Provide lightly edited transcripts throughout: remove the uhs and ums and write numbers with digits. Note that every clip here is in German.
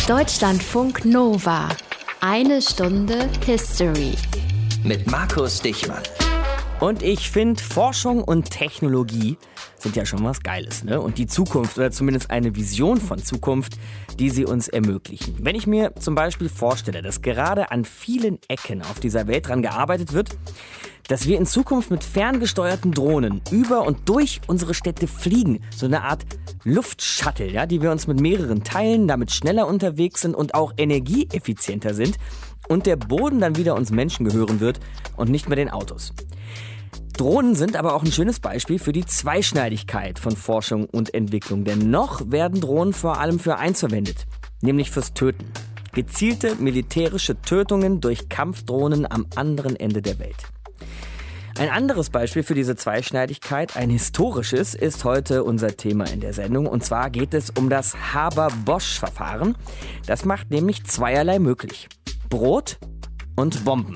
Deutschlandfunk Nova. Eine Stunde History. Mit Markus Dichmann. Und ich finde, Forschung und Technologie sind ja schon was Geiles, ne? Und die Zukunft, oder zumindest eine Vision von Zukunft, die sie uns ermöglichen. Wenn ich mir zum Beispiel vorstelle, dass gerade an vielen Ecken auf dieser Welt dran gearbeitet wird, dass wir in Zukunft mit ferngesteuerten Drohnen über und durch unsere Städte fliegen. So eine Art Luftshuttle, ja, die wir uns mit mehreren teilen, damit schneller unterwegs sind und auch energieeffizienter sind. Und der Boden dann wieder uns Menschen gehören wird und nicht mehr den Autos. Drohnen sind aber auch ein schönes Beispiel für die Zweischneidigkeit von Forschung und Entwicklung. Denn noch werden Drohnen vor allem für eins verwendet, nämlich fürs Töten. Gezielte militärische Tötungen durch Kampfdrohnen am anderen Ende der Welt. Ein anderes Beispiel für diese Zweischneidigkeit, ein historisches, ist heute unser Thema in der Sendung. Und zwar geht es um das Haber-Bosch-Verfahren. Das macht nämlich zweierlei möglich: Brot und Bomben.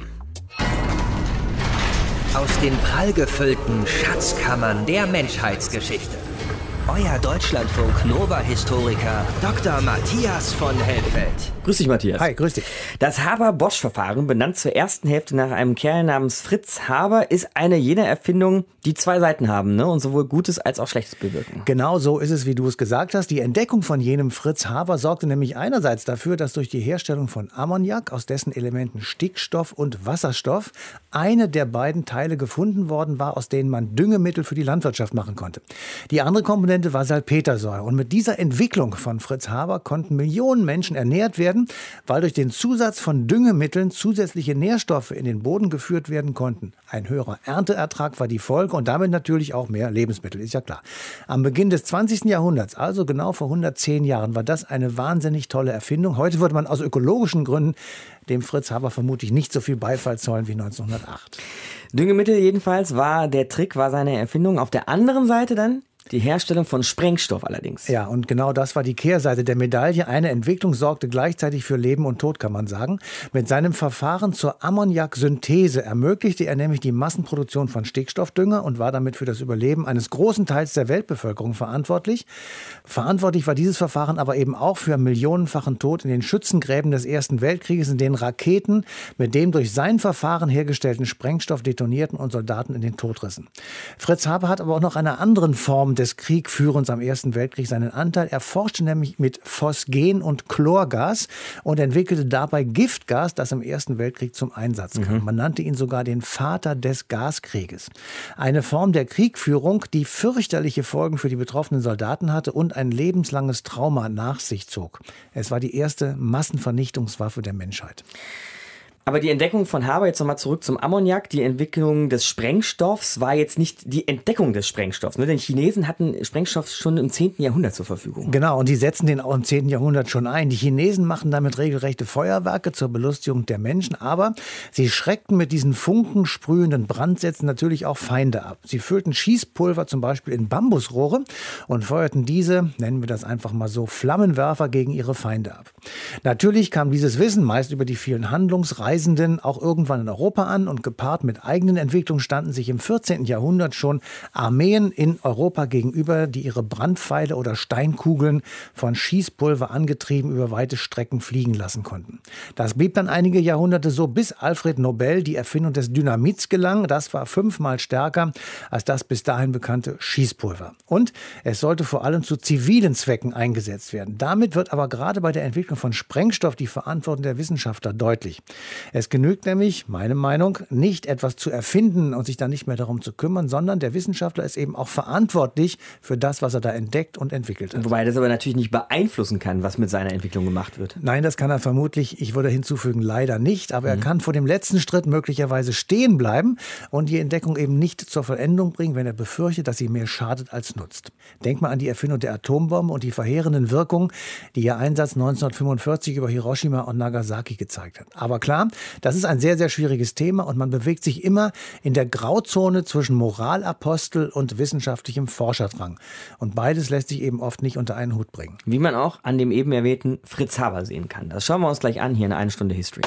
Aus den prallgefüllten Schatzkammern der Menschheitsgeschichte. Euer Deutschlandfunk Nova-Historiker Dr. Matthias von Helfeld. Grüß dich, Matthias. Hi, grüß dich. Das Haber-Bosch-Verfahren, benannt zur ersten Hälfte nach einem Kerl namens Fritz Haber, ist eine jener Erfindungen, die zwei Seiten haben, ne? Und sowohl Gutes als auch Schlechtes bewirken. Genau so ist es, wie du es gesagt hast. Die Entdeckung von jenem Fritz Haber sorgte nämlich einerseits dafür, dass durch die Herstellung von Ammoniak, aus dessen Elementen Stickstoff und Wasserstoff, eine der beiden Teile gefunden worden war, aus denen man Düngemittel für die Landwirtschaft machen konnte. Die andere Komponente war Salpetersäure. Und mit dieser Entwicklung von Fritz Haber konnten Millionen Menschen ernährt werden, weil durch den Zusatz von Düngemitteln zusätzliche Nährstoffe in den Boden geführt werden konnten. Ein höherer Ernteertrag war die Folge und damit natürlich auch mehr Lebensmittel, ist ja klar. Am Beginn des 20. Jahrhunderts, also genau vor 110 Jahren, war das eine wahnsinnig tolle Erfindung. Heute würde man aus ökologischen Gründen dem Fritz Haber vermutlich nicht so viel Beifall zollen wie 1908. Düngemittel jedenfalls war der Trick, war seine Erfindung. Auf der anderen Seite dann die Herstellung von Sprengstoff allerdings. Ja, und genau das war die Kehrseite der Medaille. Eine Entwicklung sorgte gleichzeitig für Leben und Tod, kann man sagen. Mit seinem Verfahren zur Ammoniaksynthese ermöglichte er nämlich die Massenproduktion von Stickstoffdünger und war damit für das Überleben eines großen Teils der Weltbevölkerung verantwortlich. Verantwortlich war dieses Verfahren aber eben auch für millionenfachen Tod in den Schützengräben des Ersten Weltkrieges, in denen Raketen mit dem durch sein Verfahren hergestellten Sprengstoff detonierten und Soldaten in den Tod rissen. Fritz Haber hat aber auch noch einer anderen Form des Kriegführens am Ersten Weltkrieg seinen Anteil. Er forschte nämlich mit Phosgen und Chlorgas und entwickelte dabei Giftgas, das im Ersten Weltkrieg zum Einsatz kam. Man nannte ihn sogar den Vater des Gaskrieges. Eine Form der Kriegführung, die fürchterliche Folgen für die betroffenen Soldaten hatte und ein lebenslanges Trauma nach sich zog. Es war die erste Massenvernichtungswaffe der Menschheit. Aber die Entdeckung von Haber, jetzt nochmal zurück zum Ammoniak, die Entwicklung des Sprengstoffs war jetzt nicht die Entdeckung des Sprengstoffs. Ne? Denn Chinesen hatten Sprengstoff schon im 10. Jahrhundert zur Verfügung. Genau, und die setzen den auch im 10. Jahrhundert schon ein. Die Chinesen machen damit regelrechte Feuerwerke zur Belustigung der Menschen, aber sie schreckten mit diesen funkensprühenden Brandsätzen natürlich auch Feinde ab. Sie füllten Schießpulver zum Beispiel in Bambusrohre und feuerten diese, nennen wir das einfach mal so, Flammenwerfer gegen ihre Feinde ab. Natürlich kam dieses Wissen, meist über die vielen Handlungsreisenden, auch irgendwann in Europa an und gepaart mit eigenen Entwicklungen standen sich im 14. Jahrhundert schon Armeen in Europa gegenüber, die ihre Brandpfeile oder Steinkugeln von Schießpulver angetrieben über weite Strecken fliegen lassen konnten. Das blieb dann einige Jahrhunderte so, bis Alfred Nobel die Erfindung des Dynamits gelang. Das war 5-mal stärker als das bis dahin bekannte Schießpulver. Und es sollte vor allem zu zivilen Zwecken eingesetzt werden. Damit wird aber gerade bei der Entwicklung von Sprengstoff die Verantwortung der Wissenschaftler deutlich. Es genügt nämlich, meine Meinung, nicht etwas zu erfinden und sich dann nicht mehr darum zu kümmern, sondern der Wissenschaftler ist eben auch verantwortlich für das, was er da entdeckt und entwickelt hat. Wobei er das aber natürlich nicht beeinflussen kann, was mit seiner Entwicklung gemacht wird. Nein, das kann er vermutlich, ich würde hinzufügen, leider nicht. Aber er kann vor dem letzten Schritt möglicherweise stehen bleiben und die Entdeckung eben nicht zur Vollendung bringen, wenn er befürchtet, dass sie mehr schadet als nutzt. Denk mal an die Erfindung der Atombombe und die verheerenden Wirkungen, die ihr Einsatz 1945 über Hiroshima und Nagasaki gezeigt hat. Aber klar, das ist ein sehr, sehr schwieriges Thema und man bewegt sich immer in der Grauzone zwischen Moralapostel und wissenschaftlichem Forscherdrang. Und beides lässt sich eben oft nicht unter einen Hut bringen. Wie man auch an dem eben erwähnten Fritz Haber sehen kann. Das schauen wir uns gleich an hier in 1 Stunde History.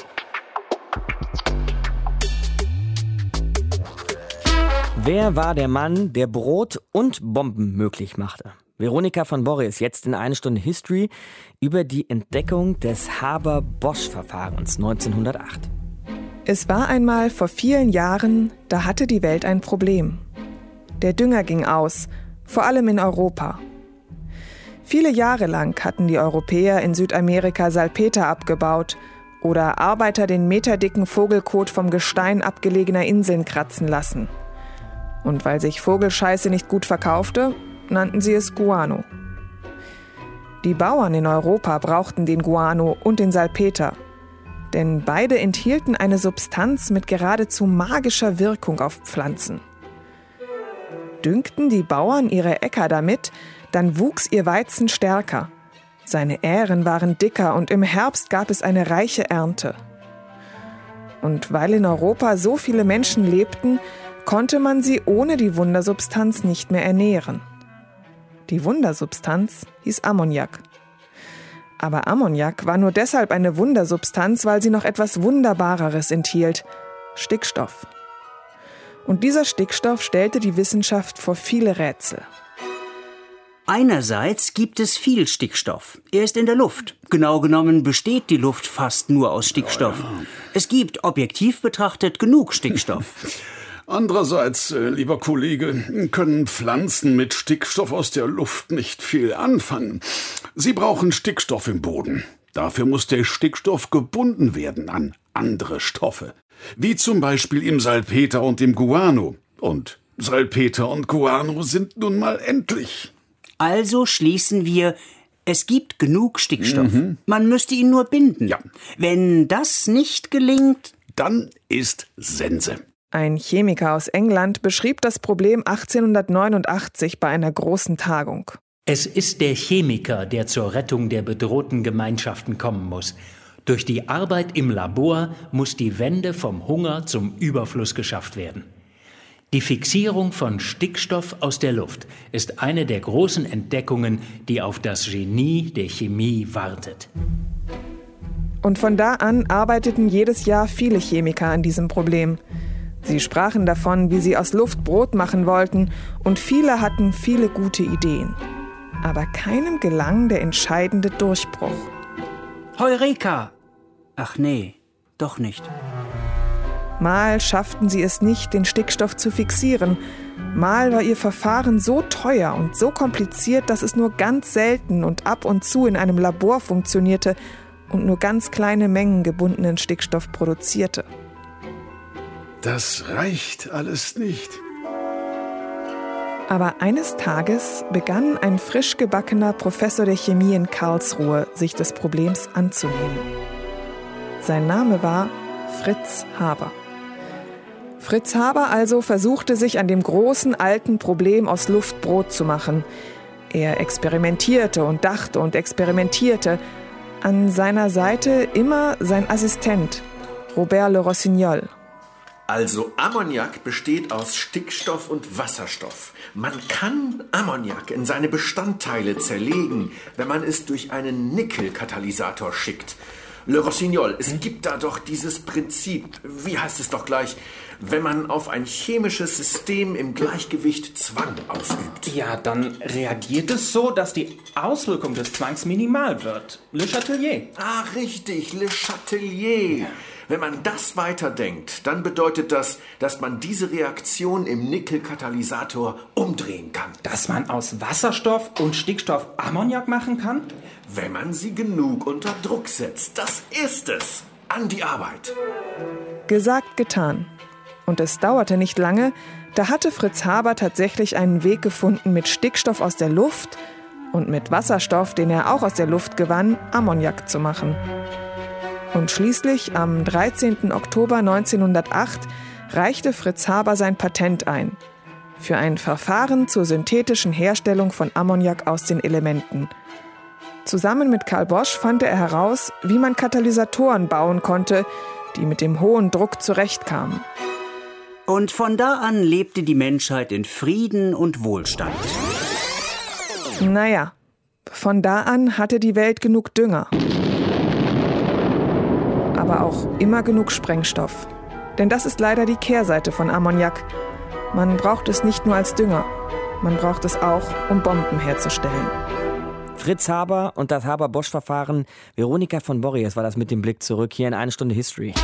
Wer war der Mann, der Brot und Bomben möglich machte? Veronika von Borre ist jetzt in 1 Stunde History über die Entdeckung des Haber-Bosch-Verfahrens 1908. Es war einmal vor vielen Jahren, da hatte die Welt ein Problem. Der Dünger ging aus, vor allem in Europa. Viele Jahre lang hatten die Europäer in Südamerika Salpeter abgebaut oder Arbeiter den meterdicken Vogelkot vom Gestein abgelegener Inseln kratzen lassen. Und weil sich Vogelscheiße nicht gut verkaufte, nannten sie es Guano. Die Bauern in Europa brauchten den Guano und den Salpeter, denn beide enthielten eine Substanz mit geradezu magischer Wirkung auf Pflanzen. Düngten die Bauern ihre Äcker damit, dann wuchs ihr Weizen stärker. Seine Ähren waren dicker und im Herbst gab es eine reiche Ernte. Und weil in Europa so viele Menschen lebten, konnte man sie ohne die Wundersubstanz nicht mehr ernähren. Die Wundersubstanz hieß Ammoniak. Aber Ammoniak war nur deshalb eine Wundersubstanz, weil sie noch etwas Wunderbareres enthielt: Stickstoff. Und dieser Stickstoff stellte die Wissenschaft vor viele Rätsel. Einerseits gibt es viel Stickstoff. Er ist in der Luft. Genau genommen besteht die Luft fast nur aus Stickstoff. Es gibt, objektiv betrachtet, genug Stickstoff. Andererseits, lieber Kollege, können Pflanzen mit Stickstoff aus der Luft nicht viel anfangen. Sie brauchen Stickstoff im Boden. Dafür muss der Stickstoff gebunden werden an andere Stoffe. Wie zum Beispiel im Salpeter und im Guano. Und Salpeter und Guano sind nun mal endlich. Also schließen wir, es gibt genug Stickstoff. Man müsste ihn nur binden. Ja. Wenn das nicht gelingt, dann ist Sense. Ein Chemiker aus England beschrieb das Problem 1889 bei einer großen Tagung. Es ist der Chemiker, der zur Rettung der bedrohten Gemeinschaften kommen muss. Durch die Arbeit im Labor muss die Wende vom Hunger zum Überfluss geschafft werden. Die Fixierung von Stickstoff aus der Luft ist eine der großen Entdeckungen, die auf das Genie der Chemie wartet. Und von da an arbeiteten jedes Jahr viele Chemiker an diesem Problem. Sie sprachen davon, wie sie aus Luft Brot machen wollten, und viele hatten viele gute Ideen. Aber keinem gelang der entscheidende Durchbruch. Heureka! Ach nee, doch nicht. Mal schafften sie es nicht, den Stickstoff zu fixieren. Mal war ihr Verfahren so teuer und so kompliziert, dass es nur ganz selten und ab und zu in einem Labor funktionierte und nur ganz kleine Mengen gebundenen Stickstoff produzierte. Das reicht alles nicht. Aber eines Tages begann ein frisch gebackener Professor der Chemie in Karlsruhe, sich des Problems anzunehmen. Sein Name war Fritz Haber. Fritz Haber also versuchte sich an dem großen alten Problem aus Luft Brot zu machen. Er experimentierte und dachte und experimentierte. An seiner Seite immer sein Assistent, Robert Le Rossignol. Also Ammoniak besteht aus Stickstoff und Wasserstoff. Man kann Ammoniak in seine Bestandteile zerlegen, wenn man es durch einen Nickelkatalysator schickt. Le Rossignol, es gibt da doch dieses Prinzip, wie heißt es doch gleich, wenn man auf ein chemisches System im Gleichgewicht Zwang ausübt. Ja, dann reagiert es so, dass die Auswirkung des Zwangs minimal wird. Le Chatelier. Ah, richtig, Le Chatelier. Wenn man das weiterdenkt, dann bedeutet das, dass man diese Reaktion im Nickelkatalysator umdrehen kann. Dass man aus Wasserstoff und Stickstoff Ammoniak machen kann? Wenn man sie genug unter Druck setzt. Das ist es. An die Arbeit. Gesagt, getan. Und es dauerte nicht lange, da hatte Fritz Haber tatsächlich einen Weg gefunden, mit Stickstoff aus der Luft und mit Wasserstoff, den er auch aus der Luft gewann, Ammoniak zu machen. Und schließlich, am 13. Oktober 1908, reichte Fritz Haber sein Patent ein. Für ein Verfahren zur synthetischen Herstellung von Ammoniak aus den Elementen. Zusammen mit Carl Bosch fand er heraus, wie man Katalysatoren bauen konnte, die mit dem hohen Druck zurechtkamen. Und von da an lebte die Menschheit in Frieden und Wohlstand. Naja, von da an hatte die Welt genug Dünger. Aber auch immer genug Sprengstoff. Denn das ist leider die Kehrseite von Ammoniak. Man braucht es nicht nur als Dünger. Man braucht es auch, um Bomben herzustellen. Fritz Haber und das Haber-Bosch-Verfahren. Veronika von Borries war das mit dem Blick zurück hier in 1 Stunde History.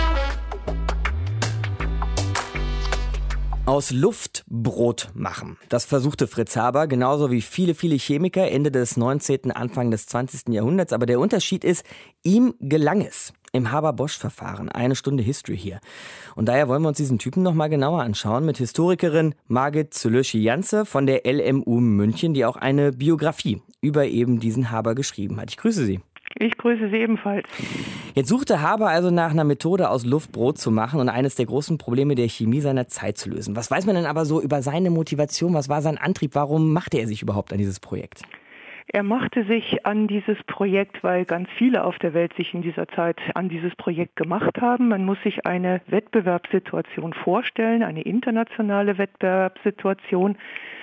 Aus Luft Brot machen. Das versuchte Fritz Haber, genauso wie viele, viele Chemiker Ende des 19., Anfang des 20. Jahrhunderts. Aber der Unterschied ist, ihm gelang es. Im Haber-Bosch-Verfahren. 1 Stunde History hier. Und daher wollen wir uns diesen Typen noch mal genauer anschauen mit Historikerin Margit Zülöschi-Janze von der LMU München, die auch eine Biografie über eben diesen Haber geschrieben hat. Ich grüße Sie. Ich grüße Sie ebenfalls. Jetzt suchte Haber also nach einer Methode, aus Luft Brot zu machen und eines der großen Probleme der Chemie seiner Zeit zu lösen. Was weiß man denn aber so über seine Motivation? Was war sein Antrieb? Warum machte er sich überhaupt an dieses Projekt? Er machte sich an dieses Projekt, weil ganz viele auf der Welt sich in dieser Zeit an dieses Projekt gemacht haben. Man muss sich eine Wettbewerbssituation vorstellen, eine internationale Wettbewerbssituation.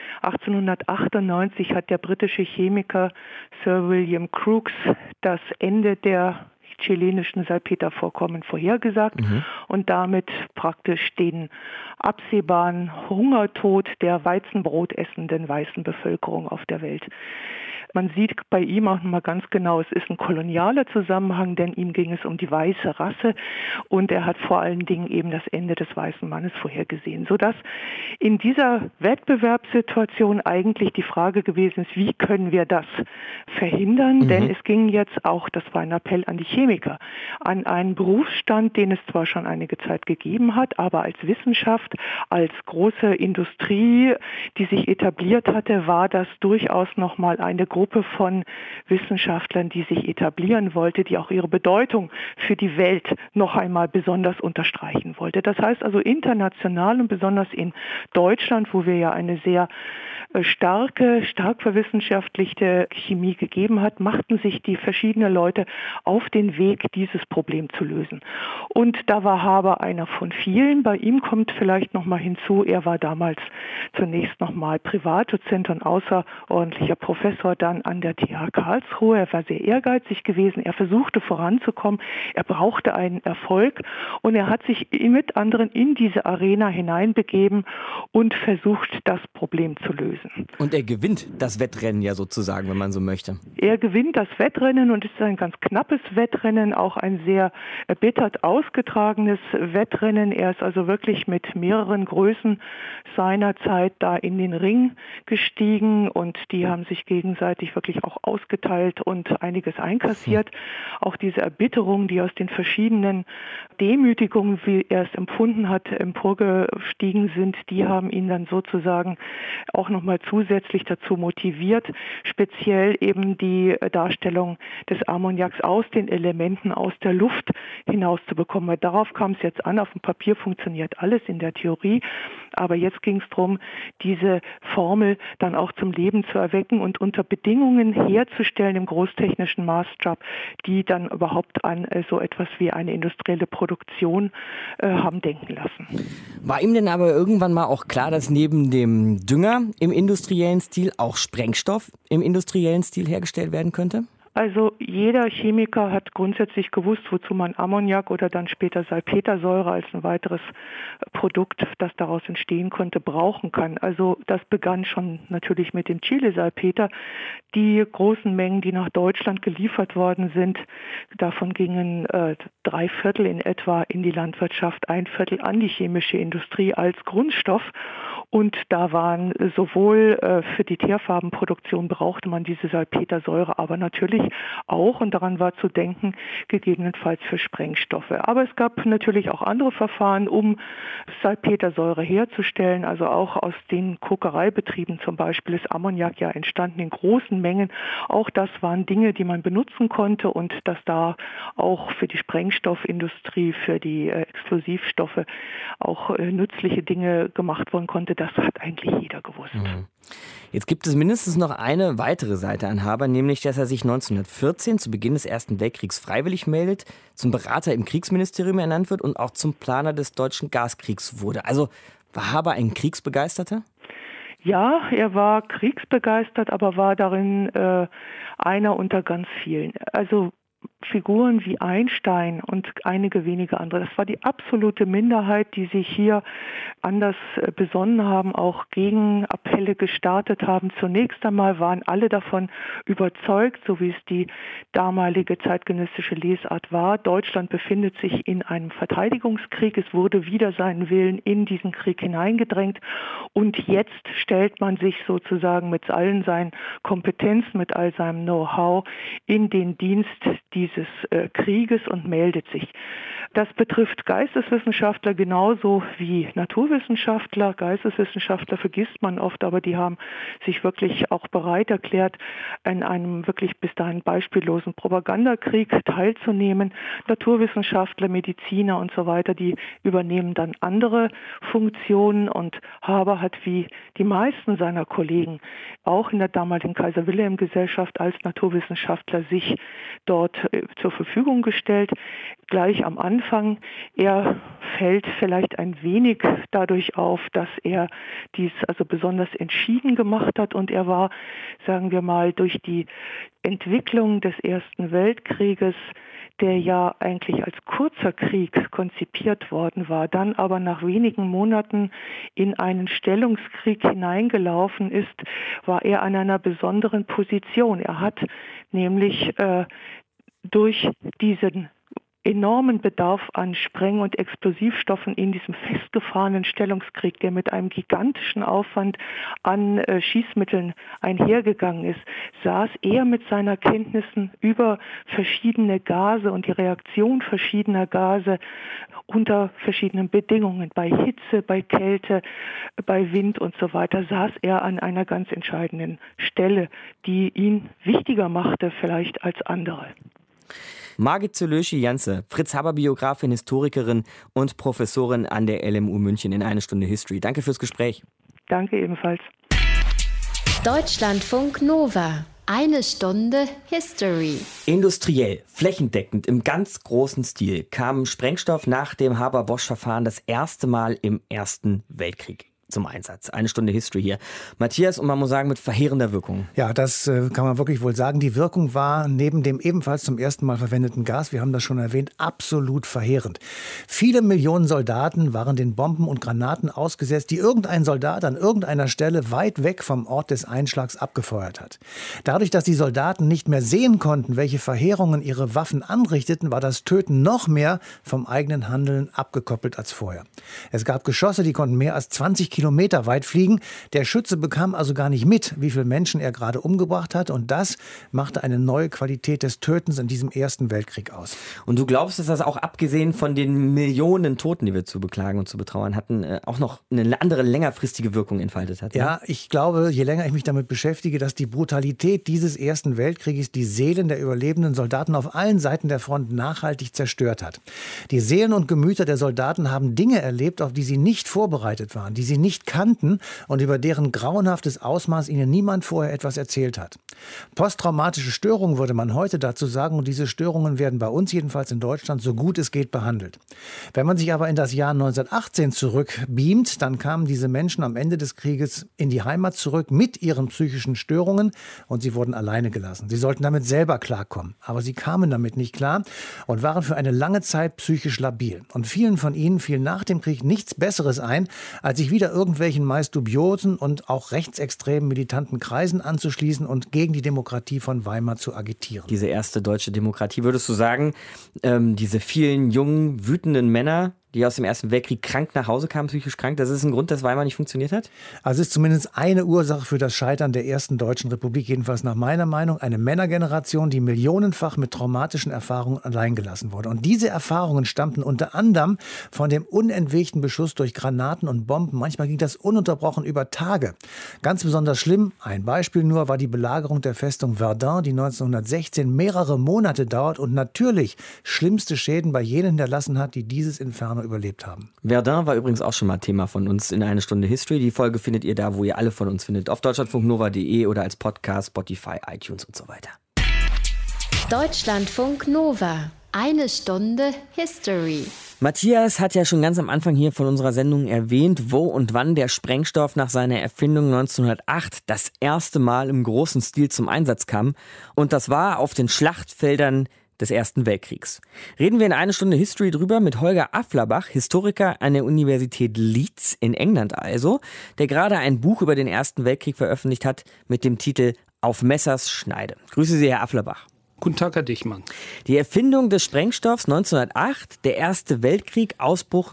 1898 hat der britische Chemiker Sir William Crookes das Ende der chilenischen Salpetervorkommen vorhergesagt und damit praktisch den absehbaren Hungertod der Weizenbrot essenden weißen Bevölkerung auf der Welt. Man sieht bei ihm auch nochmal ganz genau, es ist ein kolonialer Zusammenhang, denn ihm ging es um die weiße Rasse und er hat vor allen Dingen eben das Ende des weißen Mannes vorhergesehen, sodass in dieser Wettbewerbssituation eigentlich die Frage gewesen ist, wie können wir das verhindern? Denn es ging jetzt auch, das war ein Appell an die Chemiker, an einen Berufsstand, den es zwar schon einige Zeit gegeben hat, aber als Wissenschaft, als große Industrie, die sich etabliert hatte, war das durchaus nochmal eine Gruppe von Wissenschaftlern, die sich etablieren wollte, die auch ihre Bedeutung für die Welt noch einmal besonders unterstreichen wollte. Das heißt also international und besonders in Deutschland, wo wir ja eine sehr stark verwissenschaftlichte Chemie gegeben hat, machten sich die verschiedenen Leute auf den Weg, dieses Problem zu lösen. Und da war Haber einer von vielen. Bei ihm kommt vielleicht noch mal hinzu, er war damals zunächst noch mal Privatdozent und außerordentlicher Professor dann an der TH Karlsruhe. Er war sehr ehrgeizig gewesen. Er versuchte voranzukommen. Er brauchte einen Erfolg und er hat sich mit anderen in diese Arena hineinbegeben und versucht, das Problem zu lösen. Und er gewinnt das Wettrennen ja sozusagen, wenn man so möchte. Er gewinnt das Wettrennen und es ist ein ganz knappes Wettrennen, auch ein sehr erbittert ausgetragenes Wettrennen. Er ist also wirklich mit mehreren Größen seiner Zeit da in den Ring gestiegen und die haben sich gegenseitig wirklich auch ausgeteilt und einiges einkassiert. Auch diese Erbitterung, die aus den verschiedenen Demütigungen, wie er es empfunden hat, emporgestiegen sind, die haben ihn dann sozusagen auch nochmal zusätzlich dazu motiviert, speziell eben die Darstellung des Ammoniaks aus den Elementen aus der Luft hinauszubekommen. Weil darauf kam es jetzt an, auf dem Papier funktioniert alles in der Theorie, aber jetzt ging es darum, diese Formel dann auch zum Leben zu erwecken und unter Bedingungen herzustellen im großtechnischen Maßstab, die dann überhaupt an so etwas wie eine industrielle Produktion haben denken lassen. War ihm denn aber irgendwann mal auch klar, dass neben dem Dünger im industriellen Stil auch Sprengstoff im industriellen Stil hergestellt werden könnte? Also jeder Chemiker hat grundsätzlich gewusst, wozu man Ammoniak oder dann später Salpetersäure als ein weiteres Produkt, das daraus entstehen konnte, brauchen kann. Also das begann schon natürlich mit dem Chile-Salpeter. Die großen Mengen, die nach Deutschland geliefert worden sind, davon gingen 3/4 in etwa in die Landwirtschaft, 1/4 an die chemische Industrie als Grundstoff. Und da waren sowohl für die Teerfarbenproduktion brauchte man diese Salpetersäure, aber natürlich auch, und daran war zu denken, gegebenenfalls für Sprengstoffe. Aber es gab natürlich auch andere Verfahren, um Salpetersäure herzustellen. Also auch aus den Kokereibetrieben zum Beispiel ist Ammoniak ja entstanden in großen Mengen. Auch das waren Dinge, die man benutzen konnte und dass da auch für die Sprengstoffindustrie, für die Explosivstoffe auch nützliche Dinge gemacht worden konnte. Das hat eigentlich jeder gewusst. Jetzt gibt es mindestens noch eine weitere Seite an Haber, nämlich, dass er sich 1914 zu Beginn des Ersten Weltkriegs freiwillig meldet, zum Berater im Kriegsministerium ernannt wird und auch zum Planer des deutschen Gaskriegs wurde. Also war Haber ein Kriegsbegeisterter? Ja, er war kriegsbegeistert, aber war darin einer unter ganz vielen. Also Figuren wie Einstein und einige wenige andere. Das war die absolute Minderheit, die sich hier anders besonnen haben, auch Gegenappelle gestartet haben. Zunächst einmal waren alle davon überzeugt, so wie es die damalige zeitgenössische Lesart war. Deutschland befindet sich in einem Verteidigungskrieg. Es wurde wider seinen Willen in diesen Krieg hineingedrängt. Und jetzt stellt man sich sozusagen mit allen seinen Kompetenzen, mit all seinem Know-how in den Dienst dieses Krieges und meldet sich. Das betrifft Geisteswissenschaftler genauso wie Naturwissenschaftler. Geisteswissenschaftler vergisst man oft, aber die haben sich wirklich auch bereit erklärt, in einem wirklich bis dahin beispiellosen Propagandakrieg teilzunehmen. Naturwissenschaftler, Mediziner und so weiter, die übernehmen dann andere Funktionen, und Haber hat wie die meisten seiner Kollegen auch in der damaligen Kaiser-Wilhelm-Gesellschaft als Naturwissenschaftler sich dort zur Verfügung gestellt. Gleich am Anfang, er fällt vielleicht ein wenig dadurch auf, dass er dies also besonders entschieden gemacht hat, und er war, sagen wir mal, durch die Entwicklung des Ersten Weltkrieges, der ja eigentlich als kurzer Krieg konzipiert worden war, dann aber nach wenigen Monaten in einen Stellungskrieg hineingelaufen ist, war er an einer besonderen Position. Er hat nämlich durch diesen enormen Bedarf an Spreng- und Explosivstoffen in diesem festgefahrenen Stellungskrieg, der mit einem gigantischen Aufwand an Schießmitteln einhergegangen ist, saß er mit seiner Kenntnissen über verschiedene Gase und die Reaktion verschiedener Gase unter verschiedenen Bedingungen, bei Hitze, bei Kälte, bei Wind und so weiter, saß er an einer ganz entscheidenden Stelle, die ihn wichtiger machte vielleicht als andere. Margit Zölöschi-Janze, Fritz-Haber-Biografin, Historikerin und Professorin an der LMU München in 1 Stunde History. Danke fürs Gespräch. Danke ebenfalls. Deutschlandfunk Nova. 1 Stunde History. Industriell, flächendeckend, im ganz großen Stil kam Sprengstoff nach dem Haber-Bosch-Verfahren das erste Mal im Ersten Weltkrieg zum Einsatz. 1 Stunde History hier. Matthias, und man muss sagen, mit verheerender Wirkung. Ja, das kann man wirklich wohl sagen. Die Wirkung war neben dem ebenfalls zum ersten Mal verwendeten Gas, wir haben das schon erwähnt, absolut verheerend. Viele Millionen Soldaten waren den Bomben und Granaten ausgesetzt, die irgendein Soldat an irgendeiner Stelle weit weg vom Ort des Einschlags abgefeuert hat. Dadurch, dass die Soldaten nicht mehr sehen konnten, welche Verheerungen ihre Waffen anrichteten, war das Töten noch mehr vom eigenen Handeln abgekoppelt als vorher. Es gab Geschosse, die konnten mehr als 20 Kilometer weit fliegen. Der Schütze bekam also gar nicht mit, wie viele Menschen er gerade umgebracht hat. Und das machte eine neue Qualität des Tötens in diesem Ersten Weltkrieg aus. Und du glaubst, dass das auch abgesehen von den Millionen Toten, die wir zu beklagen und zu betrauern hatten, auch noch eine andere längerfristige Wirkung entfaltet hat? Ne? Ja, ich glaube, je länger ich mich damit beschäftige, dass die Brutalität dieses Ersten Weltkrieges die Seelen der überlebenden Soldaten auf allen Seiten der Front nachhaltig zerstört hat. Die Seelen und Gemüter der Soldaten haben Dinge erlebt, auf die sie nicht vorbereitet waren, die sie nicht kannten und über deren grauenhaftes Ausmaß ihnen niemand vorher etwas erzählt hat. Posttraumatische Störungen würde man heute dazu sagen, und diese Störungen werden bei uns jedenfalls in Deutschland so gut es geht behandelt. Wenn man sich aber in das Jahr 1918 zurückbeamt, dann kamen diese Menschen am Ende des Krieges in die Heimat zurück mit ihren psychischen Störungen und sie wurden alleine gelassen. Sie sollten damit selber klarkommen, aber sie kamen damit nicht klar und waren für eine lange Zeit psychisch labil. Und vielen von ihnen fiel nach dem Krieg nichts Besseres ein, als sich wieder irgendwelchen meist dubiosen und auch rechtsextremen militanten Kreisen anzuschließen und gegen die Demokratie von Weimar zu agitieren. Diese erste deutsche Demokratie, würdest du sagen, diese vielen jungen, wütenden Männer, die aus dem Ersten Weltkrieg krank nach Hause kamen, psychisch krank, das ist ein Grund, dass Weimar nicht funktioniert hat? Also es ist zumindest eine Ursache für das Scheitern der ersten deutschen Republik, jedenfalls nach meiner Meinung, eine Männergeneration, die millionenfach mit traumatischen Erfahrungen alleingelassen wurde. Und diese Erfahrungen stammten unter anderem von dem unentwegten Beschuss durch Granaten und Bomben. Manchmal ging das ununterbrochen über Tage. Ganz besonders schlimm, ein Beispiel nur, war die Belagerung der Festung Verdun, die 1916 mehrere Monate dauert und natürlich schlimmste Schäden bei jenen hinterlassen hat, die dieses Inferno überlebt haben. Verdun war übrigens auch schon mal Thema von uns in 1 Stunde History. Die Folge findet ihr da, wo ihr alle von uns findet. Auf deutschlandfunknova.de oder als Podcast, Spotify, iTunes und so weiter. Deutschlandfunk Nova. 1 Stunde History. Matthias hat ja schon ganz am Anfang hier von unserer Sendung erwähnt, wo und wann der Sprengstoff nach seiner Erfindung 1908 das erste Mal im großen Stil zum Einsatz kam. Und das war auf den Schlachtfeldern des Ersten Weltkriegs. Reden wir in 1 Stunde History drüber mit Holger Afflerbach, Historiker an der Universität Leeds in England also, der gerade ein Buch über den Ersten Weltkrieg veröffentlicht hat mit dem Titel Auf Messers Schneide. Grüße Sie, Herr Afflerbach. Guten Tag, Herr Dichmann. Die Erfindung des Sprengstoffs 1908, der Erste Weltkrieg, Ausbruch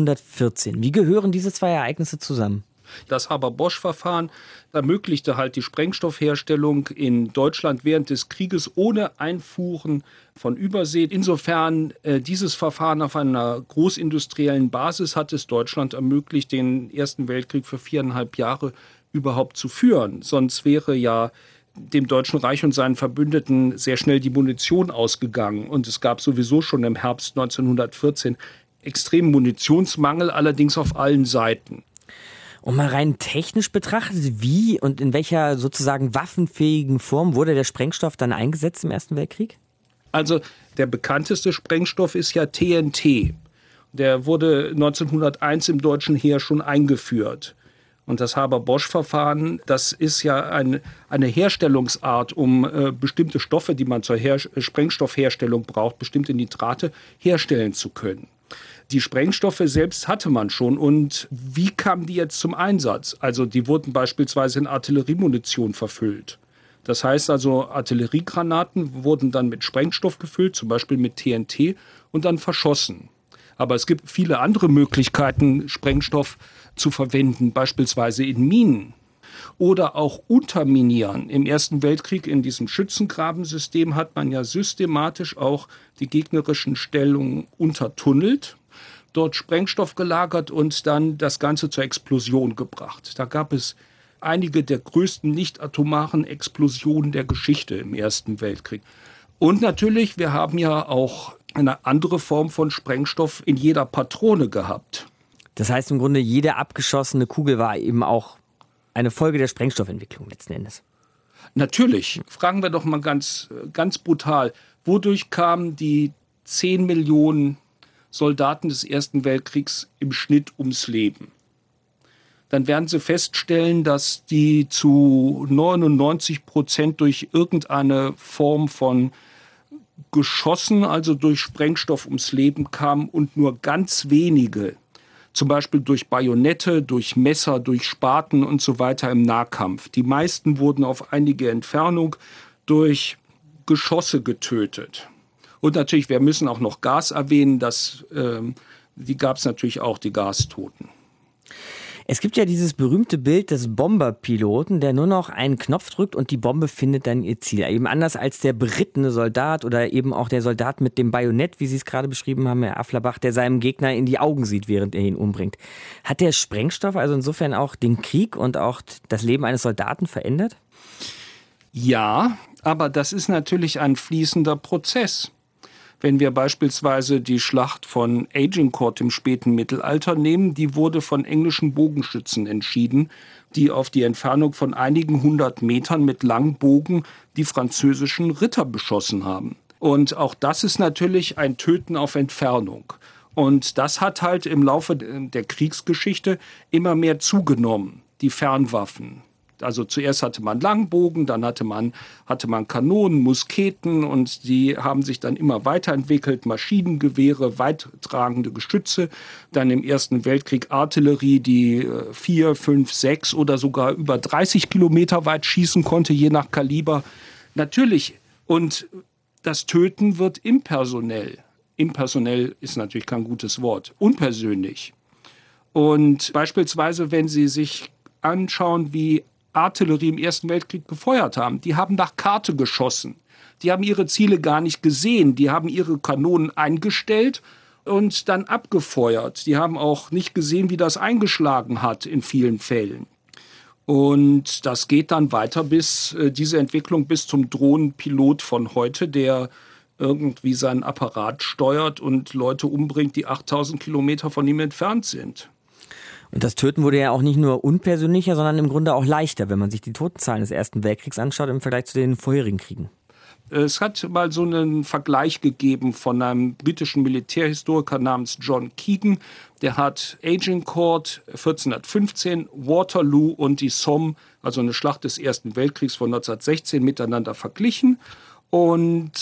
1914. Wie gehören diese zwei Ereignisse zusammen? Das Haber-Bosch-Verfahren ermöglichte halt die Sprengstoffherstellung in Deutschland während des Krieges ohne Einfuhren von Übersee. Insofern dieses Verfahren auf einer großindustriellen Basis hat es Deutschland ermöglicht, den Ersten Weltkrieg für 4,5 Jahre überhaupt zu führen. Sonst wäre ja dem Deutschen Reich und seinen Verbündeten sehr schnell die Munition ausgegangen. Und es gab sowieso schon im Herbst 1914 extremen Munitionsmangel, allerdings auf allen Seiten. Und mal rein technisch betrachtet, wie und in welcher sozusagen waffenfähigen Form wurde der Sprengstoff dann eingesetzt im Ersten Weltkrieg? Also der bekannteste Sprengstoff ist ja TNT. Der wurde 1901 im deutschen Heer schon eingeführt. Und das Haber-Bosch-Verfahren, das ist ja eine Herstellungsart, um bestimmte Stoffe, die man zur Sprengstoffherstellung braucht, bestimmte Nitrate herstellen zu können. Die Sprengstoffe selbst hatte man schon. Und wie kamen die jetzt zum Einsatz? Also die wurden beispielsweise in Artilleriemunition verfüllt. Das heißt also, Artilleriegranaten wurden dann mit Sprengstoff gefüllt, zum Beispiel mit TNT, und dann verschossen. Aber es gibt viele andere Möglichkeiten, Sprengstoff zu verwenden, beispielsweise in Minen oder auch unterminieren. Im Ersten Weltkrieg in diesem Schützengrabensystem hat man ja systematisch auch die gegnerischen Stellungen untertunnelt, dort Sprengstoff gelagert und dann das Ganze zur Explosion gebracht. Da gab es einige der größten nicht-atomaren Explosionen der Geschichte im Ersten Weltkrieg. Und natürlich, wir haben ja auch eine andere Form von Sprengstoff in jeder Patrone gehabt. Das heißt im Grunde, jede abgeschossene Kugel war eben auch eine Folge der Sprengstoffentwicklung letzten Endes. Natürlich. Fragen wir doch mal ganz brutal. Wodurch kamen die 10 Millionen Soldaten des Ersten Weltkriegs im Schnitt ums Leben? Dann werden Sie feststellen, dass die zu 99% durch irgendeine Form von Geschossen, also durch Sprengstoff ums Leben kamen und nur ganz wenige, zum Beispiel durch Bajonette, durch Messer, durch Spaten und so weiter im Nahkampf. Die meisten wurden auf einige Entfernung durch Geschosse getötet. Und natürlich, wir müssen auch noch Gas erwähnen, die gab es natürlich auch, die Gastoten. Es gibt ja dieses berühmte Bild des Bomberpiloten, der nur noch einen Knopf drückt und die Bombe findet dann ihr Ziel. Eben anders als der berittene Soldat oder eben auch der Soldat mit dem Bajonett, wie Sie es gerade beschrieben haben, Herr Afflerbach, der seinem Gegner in die Augen sieht, während er ihn umbringt. Hat der Sprengstoff also insofern auch den Krieg und auch das Leben eines Soldaten verändert? Ja, aber das ist natürlich ein fließender Prozess. Wenn wir beispielsweise die Schlacht von Agincourt im späten Mittelalter nehmen, die wurde von englischen Bogenschützen entschieden, die auf die Entfernung von einigen 100 Metern mit Langbogen die französischen Ritter beschossen haben. Und auch das ist natürlich ein Töten auf Entfernung. Und das hat halt im Laufe der Kriegsgeschichte immer mehr zugenommen, die Fernwaffen. Also zuerst hatte man Langbogen, dann hatte man Kanonen, Musketen und die haben sich dann immer weiterentwickelt, Maschinengewehre, weittragende Geschütze, dann im Ersten Weltkrieg Artillerie, die 4, 5, 6 oder sogar über 30 Kilometer weit schießen konnte, je nach Kaliber. Natürlich, und das Töten wird impersonell. Impersonell ist natürlich kein gutes Wort, unpersönlich. Und beispielsweise, wenn Sie sich anschauen, wie Artillerie im Ersten Weltkrieg gefeuert haben. Die haben nach Karte geschossen. Die haben ihre Ziele gar nicht gesehen. Die haben ihre Kanonen eingestellt und dann abgefeuert. Die haben auch nicht gesehen, wie das eingeschlagen hat in vielen Fällen. Und das geht dann weiter diese Entwicklung bis zum Drohnenpilot von heute, der irgendwie seinen Apparat steuert und Leute umbringt, die 8000 Kilometer von ihm entfernt sind. Und das Töten wurde ja auch nicht nur unpersönlicher, sondern im Grunde auch leichter, wenn man sich die Totenzahlen des Ersten Weltkriegs anschaut im Vergleich zu den vorherigen Kriegen. Es hat mal so einen Vergleich gegeben von einem britischen Militärhistoriker namens John Keegan. Der hat Agincourt 1415, Waterloo und die Somme, also eine Schlacht des Ersten Weltkriegs von 1916, miteinander verglichen. Und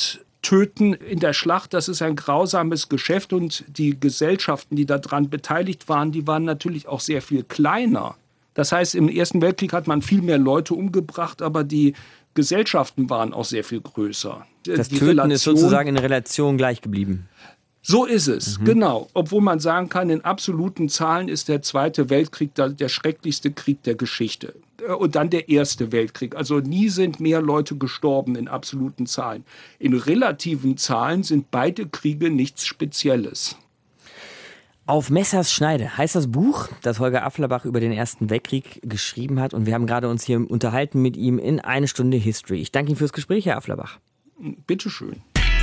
töten in der Schlacht, das ist ein grausames Geschäft und die Gesellschaften, die daran beteiligt waren, die waren natürlich auch sehr viel kleiner. Das heißt, im Ersten Weltkrieg hat man viel mehr Leute umgebracht, aber die Gesellschaften waren auch sehr viel größer. Das die Töten ist sozusagen in Relation gleich geblieben. So ist es, genau. Obwohl man sagen kann, in absoluten Zahlen ist der Zweite Weltkrieg der schrecklichste Krieg der Geschichte. Und dann der Erste Weltkrieg. Also nie sind mehr Leute gestorben in absoluten Zahlen. In relativen Zahlen sind beide Kriege nichts Spezielles. Auf Messers Schneide heißt das Buch, das Holger Afflerbach über den Ersten Weltkrieg geschrieben hat. Und wir haben gerade uns hier unterhalten mit ihm in 1 Stunde History. Ich danke Ihnen fürs Gespräch, Herr Afflerbach. Bitteschön.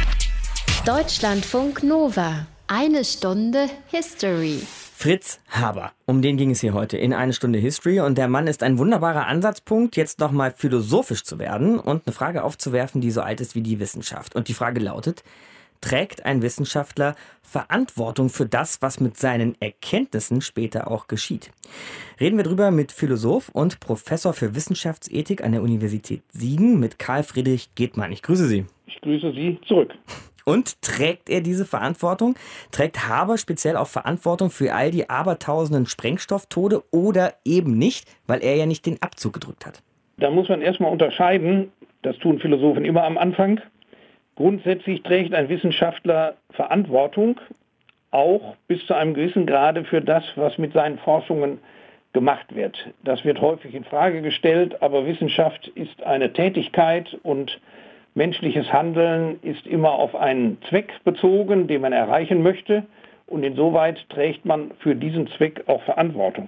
Deutschlandfunk Nova. 1 Stunde History. Fritz Haber, um den ging es hier heute in 1 Stunde History. Und der Mann ist ein wunderbarer Ansatzpunkt, jetzt nochmal philosophisch zu werden und eine Frage aufzuwerfen, die so alt ist wie die Wissenschaft. Und die Frage lautet: Trägt ein Wissenschaftler Verantwortung für das, was mit seinen Erkenntnissen später auch geschieht? Reden wir drüber mit Philosoph und Professor für Wissenschaftsethik an der Universität Siegen, mit Karl Friedrich Gedmann. Ich grüße Sie. Ich grüße Sie zurück. Und trägt er diese Verantwortung? Trägt Haber speziell auch Verantwortung für all die abertausenden Sprengstofftode oder eben nicht, weil er ja nicht den Abzug gedrückt hat? Da muss man erstmal unterscheiden, das tun Philosophen immer am Anfang. Grundsätzlich trägt ein Wissenschaftler Verantwortung, auch bis zu einem gewissen Grade für das, was mit seinen Forschungen gemacht wird. Das wird häufig in Frage gestellt, aber Wissenschaft ist eine Tätigkeit und menschliches Handeln ist immer auf einen Zweck bezogen, den man erreichen möchte, und insoweit trägt man für diesen Zweck auch Verantwortung.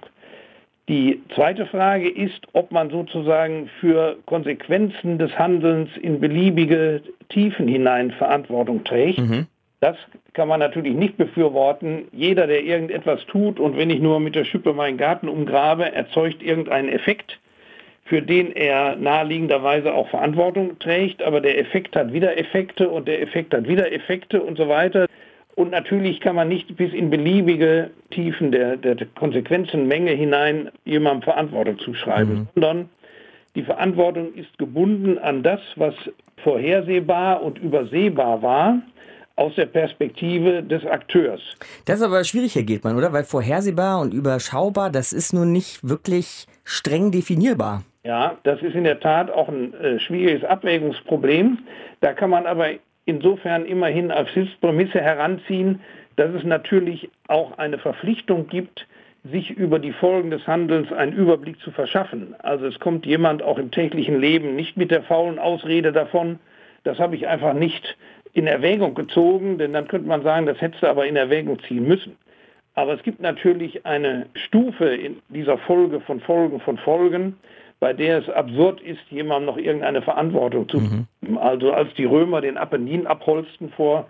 Die zweite Frage ist, ob man sozusagen für Konsequenzen des Handelns in beliebige Tiefen hinein Verantwortung trägt. Das kann man natürlich nicht befürworten. Jeder, der irgendetwas tut und wenn ich nur mit der Schippe meinen Garten umgrabe, erzeugt irgendeinen Effekt, für den er naheliegenderweise auch Verantwortung trägt, aber der Effekt hat wieder Effekte und der Effekt hat wieder Effekte und so weiter. Und natürlich kann man nicht bis in beliebige Tiefen der Konsequenzenmenge hinein jemandem Verantwortung zuschreiben, sondern die Verantwortung ist gebunden an das, was vorhersehbar und übersehbar war, aus der Perspektive des Akteurs. Das ist aber schwierig, Herr Gedmann, oder? Weil vorhersehbar und überschaubar, das ist nun nicht wirklich streng definierbar. Ja, das ist in der Tat auch ein schwieriges Abwägungsproblem. Da kann man aber insofern immerhin als Hilfsprämisse heranziehen, dass es natürlich auch eine Verpflichtung gibt, sich über die Folgen des Handelns einen Überblick zu verschaffen. Also es kommt jemand auch im täglichen Leben nicht mit der faulen Ausrede davon, das habe ich einfach nicht in Erwägung gezogen, denn dann könnte man sagen, das hättest du aber in Erwägung ziehen müssen. Aber es gibt natürlich eine Stufe in dieser Folge von Folgen, bei der es absurd ist, jemandem noch irgendeine Verantwortung zu geben. Also als die Römer den Apennin abholzten vor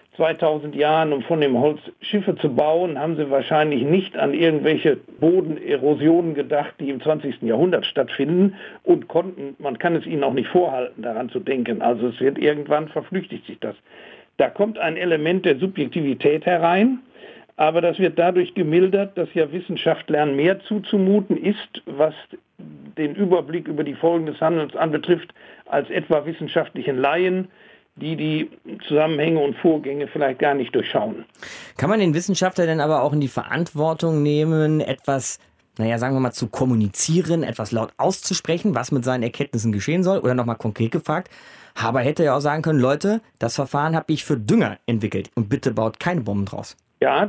2000 Jahren, um von dem Holz Schiffe zu bauen, haben sie wahrscheinlich nicht an irgendwelche Bodenerosionen gedacht, die im 20. Jahrhundert stattfinden und man kann es ihnen auch nicht vorhalten, daran zu denken. Also es wird irgendwann verflüchtigt sich das. Da kommt ein Element der Subjektivität herein, aber das wird dadurch gemildert, dass ja Wissenschaftlern mehr zuzumuten ist, was den Überblick über die Folgen des Handelns anbetrifft, als etwa wissenschaftlichen Laien, die Zusammenhänge und Vorgänge vielleicht gar nicht durchschauen. Kann man den Wissenschaftler denn aber auch in die Verantwortung nehmen, etwas, sagen wir mal, zu kommunizieren, etwas laut auszusprechen, was mit seinen Erkenntnissen geschehen soll? Oder nochmal konkret gefragt, Haber hätte ja auch sagen können, Leute, das Verfahren habe ich für Dünger entwickelt und bitte baut keine Bomben draus. Ja,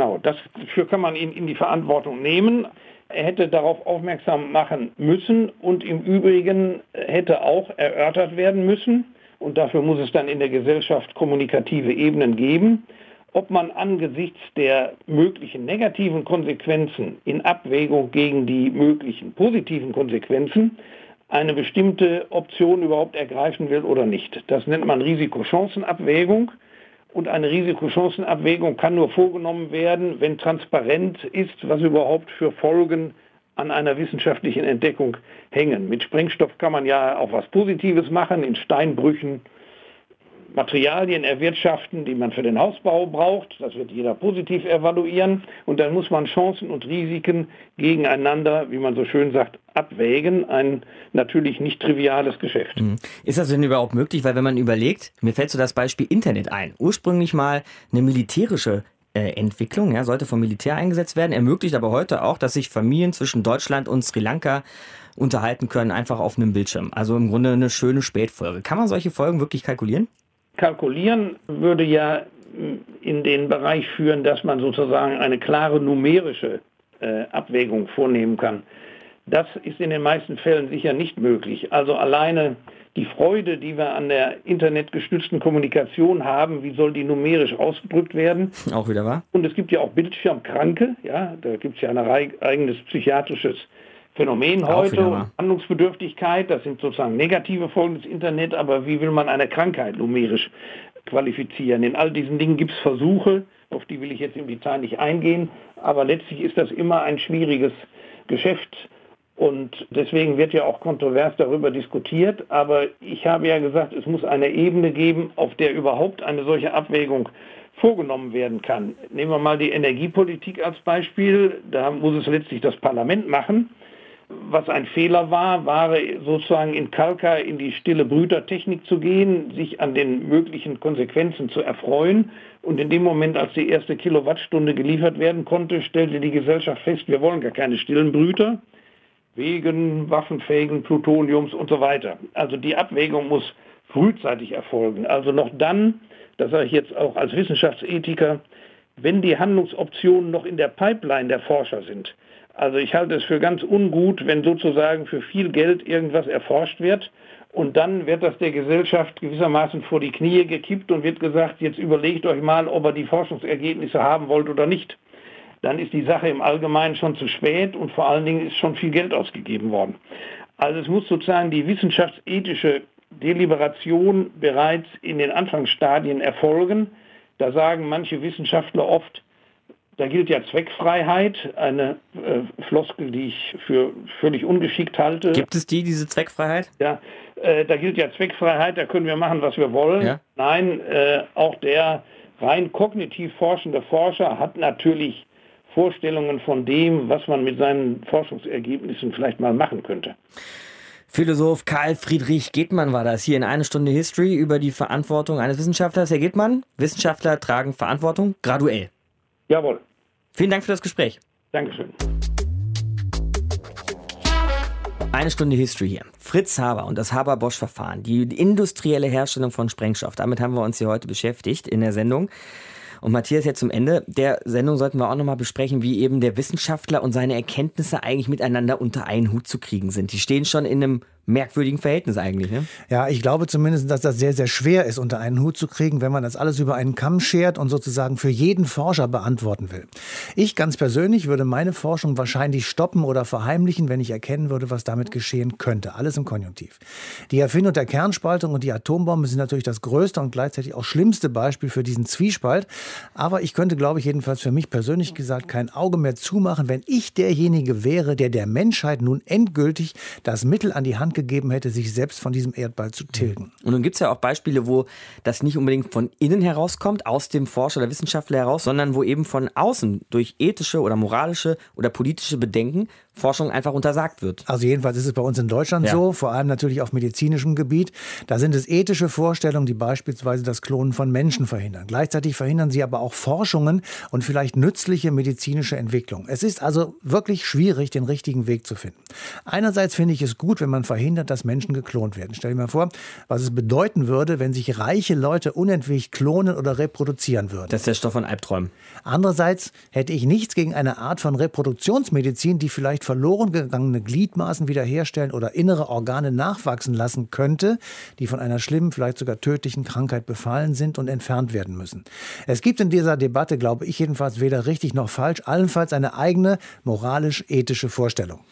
dafür kann man ihn in die Verantwortung nehmen. Er hätte darauf aufmerksam machen müssen und im Übrigen hätte auch erörtert werden müssen, und dafür muss es dann in der Gesellschaft kommunikative Ebenen geben, ob man angesichts der möglichen negativen Konsequenzen in Abwägung gegen die möglichen positiven Konsequenzen eine bestimmte Option überhaupt ergreifen will oder nicht. Das nennt man Risiko-Chancen-Abwägung. Und eine Risiko-Chancen-Abwägung kann nur vorgenommen werden, wenn transparent ist, was überhaupt für Folgen an einer wissenschaftlichen Entdeckung hängen. Mit Sprengstoff kann man ja auch was Positives machen, in Steinbrüchen Materialien erwirtschaften, die man für den Hausbau braucht. Das wird jeder positiv evaluieren. Und dann muss man Chancen und Risiken gegeneinander, wie man so schön sagt, abwägen. Ein natürlich nicht triviales Geschäft. Ist das denn überhaupt möglich? Weil wenn man überlegt, mir fällt so das Beispiel Internet ein. Ursprünglich mal eine militärische Entwicklung, ja, sollte vom Militär eingesetzt werden, ermöglicht aber heute auch, dass sich Familien zwischen Deutschland und Sri Lanka unterhalten können, einfach auf einem Bildschirm. Also im Grunde eine schöne Spätfolge. Kann man solche Folgen wirklich kalkulieren? Kalkulieren würde ja in den Bereich führen, dass man sozusagen eine klare numerische Abwägung vornehmen kann. Das ist in den meisten Fällen sicher nicht möglich. Also alleine die Freude, die wir an der internetgestützten Kommunikation haben, wie soll die numerisch ausgedrückt werden? Auch wieder wahr. Und es gibt ja auch Bildschirmkranke, ja, da gibt es ja ein eigenes psychiatrisches Phänomen heute, Handlungsbedürftigkeit, das sind sozusagen negative Folgen des Internet, aber wie will man eine Krankheit numerisch qualifizieren? In all diesen Dingen gibt es Versuche, auf die will ich jetzt im Detail nicht eingehen, aber letztlich ist das immer ein schwieriges Geschäft und deswegen wird ja auch kontrovers darüber diskutiert, aber ich habe ja gesagt, es muss eine Ebene geben, auf der überhaupt eine solche Abwägung vorgenommen werden kann. Nehmen wir mal die Energiepolitik als Beispiel, da muss es letztlich das Parlament machen. Was ein Fehler war sozusagen in Kalka in die stille Brütertechnik zu gehen, sich an den möglichen Konsequenzen zu erfreuen. Und in dem Moment, als die erste Kilowattstunde geliefert werden konnte, stellte die Gesellschaft fest, wir wollen gar keine stillen Brüter, wegen waffenfähigen Plutoniums und so weiter. Also die Abwägung muss frühzeitig erfolgen. Also noch dann, das sage ich jetzt auch als Wissenschaftsethiker, wenn die Handlungsoptionen noch in der Pipeline der Forscher sind. Also ich halte es für ganz ungut, wenn sozusagen für viel Geld irgendwas erforscht wird und dann wird das der Gesellschaft gewissermaßen vor die Knie gekippt und wird gesagt, jetzt überlegt euch mal, ob ihr die Forschungsergebnisse haben wollt oder nicht. Dann ist die Sache im Allgemeinen schon zu spät und vor allen Dingen ist schon viel Geld ausgegeben worden. Also es muss sozusagen die wissenschaftsethische Deliberation bereits in den Anfangsstadien erfolgen. Da sagen manche Wissenschaftler oft, da gilt ja Zweckfreiheit, eine Floskel, die ich für völlig ungeschickt halte. Gibt es diese Zweckfreiheit? Ja, da gilt ja Zweckfreiheit, da können wir machen, was wir wollen. Ja. Nein, auch der rein kognitiv forschende Forscher hat natürlich Vorstellungen von dem, was man mit seinen Forschungsergebnissen vielleicht mal machen könnte. Philosoph Karl Friedrich Gehtmann war das hier in 1 Stunde History über die Verantwortung eines Wissenschaftlers. Herr Gehtmann, Wissenschaftler tragen Verantwortung graduell. Jawohl. Vielen Dank für das Gespräch. Dankeschön. 1 Stunde History hier. Fritz Haber und das Haber-Bosch-Verfahren, die industrielle Herstellung von Sprengstoff. Damit haben wir uns hier heute beschäftigt in der Sendung. Und Matthias, jetzt zum Ende der Sendung sollten wir auch nochmal besprechen, wie eben der Wissenschaftler und seine Erkenntnisse eigentlich miteinander unter einen Hut zu kriegen sind. Die stehen schon in einem merkwürdigen Verhältnis eigentlich, ne? Ja, ich glaube zumindest, dass das sehr, sehr schwer ist, unter einen Hut zu kriegen, wenn man das alles über einen Kamm schert und sozusagen für jeden Forscher beantworten will. Ich ganz persönlich würde meine Forschung wahrscheinlich stoppen oder verheimlichen, wenn ich erkennen würde, was damit geschehen könnte. Alles im Konjunktiv. Die Erfindung der Kernspaltung und die Atombombe sind natürlich das größte und gleichzeitig auch schlimmste Beispiel für diesen Zwiespalt. Aber ich könnte, glaube ich, jedenfalls für mich persönlich gesagt, kein Auge mehr zumachen, wenn ich derjenige wäre, der Menschheit nun endgültig das Mittel an die Hand gegeben hätte, sich selbst von diesem Erdball zu tilgen. Und nun gibt es ja auch Beispiele, wo das nicht unbedingt von innen herauskommt, aus dem Forscher oder Wissenschaftler heraus, sondern wo eben von außen durch ethische oder moralische oder politische Bedenken Forschung einfach untersagt wird. Also jedenfalls ist es bei uns in Deutschland so, vor allem natürlich auf medizinischem Gebiet. Da sind es ethische Vorstellungen, die beispielsweise das Klonen von Menschen verhindern. Gleichzeitig verhindern sie aber auch Forschungen und vielleicht nützliche medizinische Entwicklung. Es ist also wirklich schwierig, den richtigen Weg zu finden. Einerseits finde ich es gut, wenn man verhindert, dass Menschen geklont werden. Stell dir mal vor, was es bedeuten würde, wenn sich reiche Leute unentwegt klonen oder reproduzieren würden. Das ist der Stoff von Albträumen. Andererseits hätte ich nichts gegen eine Art von Reproduktionsmedizin, die vielleicht verloren gegangene Gliedmaßen wiederherstellen oder innere Organe nachwachsen lassen könnte, die von einer schlimmen, vielleicht sogar tödlichen Krankheit befallen sind und entfernt werden müssen. Es gibt in dieser Debatte, glaube ich jedenfalls, weder richtig noch falsch, allenfalls eine eigene moralisch-ethische Vorstellung.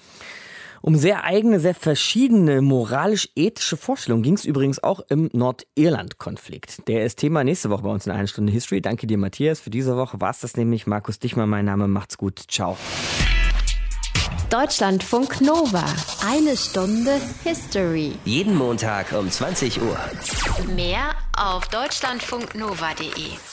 Um sehr eigene, sehr verschiedene moralisch-ethische Vorstellungen ging es übrigens auch im Nordirland-Konflikt. Der ist Thema nächste Woche bei uns in 1 Stunde History. Danke dir, Matthias. Für diese Woche war es das nämlich. Markus Dichmann, mein Name. Macht's gut. Ciao. Deutschlandfunk Nova. 1 Stunde History. Jeden Montag um 20 Uhr. Mehr auf deutschlandfunknova.de.